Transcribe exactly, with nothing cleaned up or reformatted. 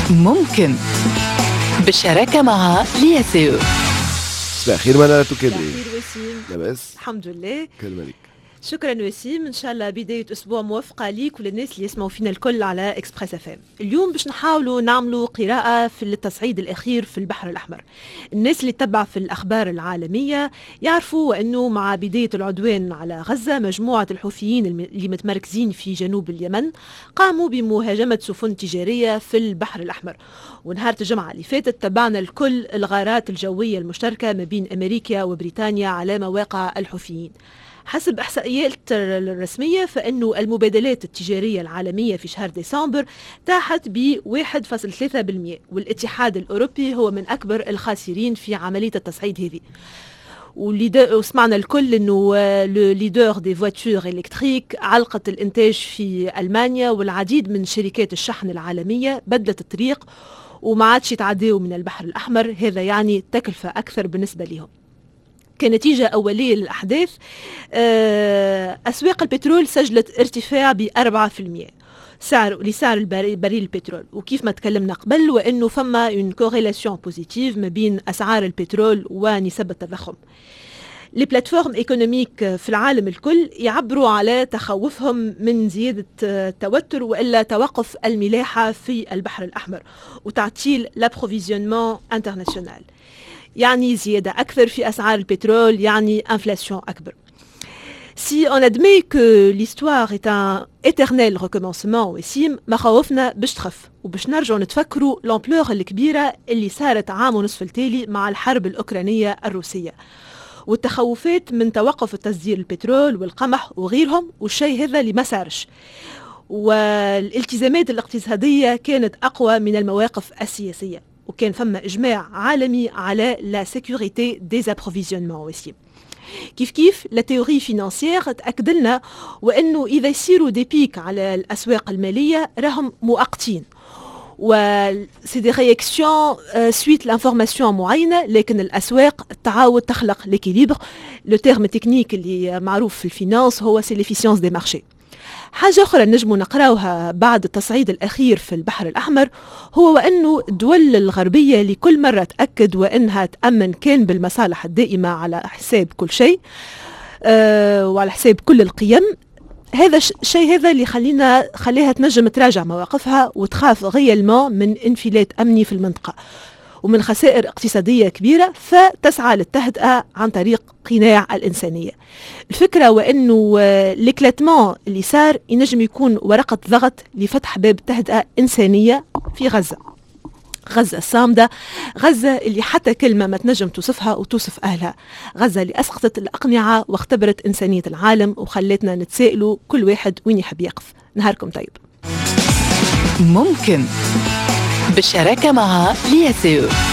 ممكن بالشراكة مع لياسيو. صباح الخير منى كدري. صباح الخير وسيم. لاباس الحمد لله. كلمة ليك. شكرا وسيم، ان شاء الله بدايه اسبوع موفقه ليك وللناس اللي يسمعوا فينا الكل على اكسبريس اف ام. اليوم باش نحاولوا نعملوا قراءه في التصعيد الاخير في البحر الاحمر. الناس اللي تتبع في الاخبار العالميه يعرفوا انه مع بدايه العدوان على غزه مجموعه الحوثيين اللي متمركزين في جنوب اليمن قاموا بمهاجمه سفن تجاريه في البحر الاحمر. ونهار الجمعه اللي فاتت تبعنا الكل الغارات الجويه المشتركه ما بين امريكا وبريطانيا على مواقع الحوثيين. حسب إحصائيات الرسمية فإنه المبادلات التجارية العالمية في شهر ديسمبر تاحت ب واحد فاصلة ثلاثة بالمئة، والاتحاد الأوروبي هو من أكبر الخاسرين في عملية التصعيد هذه. وسمعنا الكل انه لو ليدر دي فواتور الكتريك علقت الانتاج في المانيا، والعديد من شركات الشحن العالميه بدلت الطريق وما عادش يتعداوا من البحر الاحمر. هذا يعني تكلفه اكثر بالنسبه لهم. كنتيجة أولية للأحداث أسواق البترول سجلت ارتفاع بأربعة بالمئة سعر لسعر البريل البترول، وكيف ما تكلمنا قبل وأنه فما une corrélation positive ما بين أسعار البترول ونسب التضخم. لي بلاتفورم ايكونوميك في العالم الكل يعبروا على تخوفهم من زيادة التوتر وإلا توقف الملاحة في البحر الأحمر وتعطيل l'approvisionnement international، يعني زيادة أكثر في أسعار البترول يعني انفلاسيون أكبر. Si on admet que l'histoire est un éternel recommencement وسيم، مخاوفنا باش تخف وباش نرجعوا نتفكروا l'ampleur الكبيرة اللي صارت عام ونصف التالي مع الحرب الأوكرانية الروسية والتخوفات من توقف التصدير البترول والقمح وغيرهم، والشيء هذا اللي ما صارش. والالتزامات الاقتصادية كانت أقوى من المواقف السياسية، وكان فما إجماع عالمي على لا سيكوريتي دي زابروفيزيونمون وسيم. كيف كيف لا تيوري فينانسيير تأكد لنا وأنه إذا يصيروا دي بيك على الأسواق المالية راهم مؤقتين و سي دي رياكسيون سويت لانفورماسيون معينه، لكن الاسواق تعاود تخلق ليكيليبر. لو تيرم تكنيك اللي معروف في الفينانس هو سي ليفيسيونس دي مارشي. حاجة أخرى نجموا نقراوها بعد التصعيد الأخير في البحر الأحمر هو وأنه الدول الغربية لكل مرة تأكد وأنها تأمن كان بالمصالح الدائمة على حساب كل شيء أه وعلى حساب كل القيم. هذا الشيء هذا اللي خلينا خليها تنجم تراجع مواقفها وتخاف غيالمون من انفلات أمني في المنطقة ومن خسائر اقتصادية كبيرة، فتسعى للتهدئة عن طريق قناع الإنسانية. الفكرة وأنه الإكلاتمون اللي صار ينجم يكون ورقة ضغط لفتح باب تهدئة إنسانية في غزة. غزة الصامدة، غزة اللي حتى كلمة ما تنجم توصفها وتوصف أهلها، غزة اللي أسقطت الأقنعة واختبرت إنسانية العالم وخلتنا نتسائلوا كل واحد وين يحب يقف. نهاركم طيب. ممكن بالشراكة مع لياسيو.